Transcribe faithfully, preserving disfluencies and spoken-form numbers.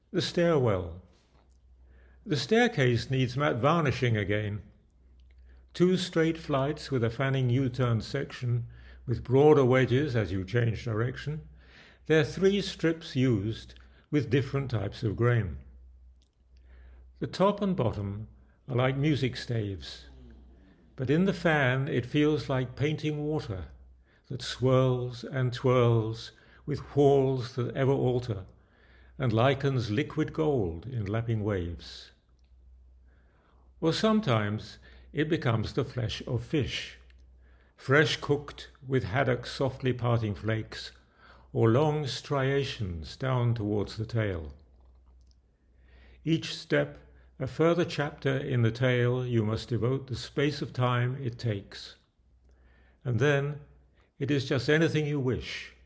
The stairwell. The staircase needs matte varnishing again. Two straight flights with a fanning U-turn section, with broader wedges as you change direction. There are three strips used with different types of grain. The top and bottom are like music staves, but in the fan it feels like painting water that swirls and twirls with whorls that ever alter, and likens liquid gold in lapping waves. Or sometimes it becomes the flesh of fish, fresh cooked with haddock's softly parting flakes, or long striations down towards the tail. Each step a further chapter in the tale you must devote the space of time it takes. And then it is just anything you wish,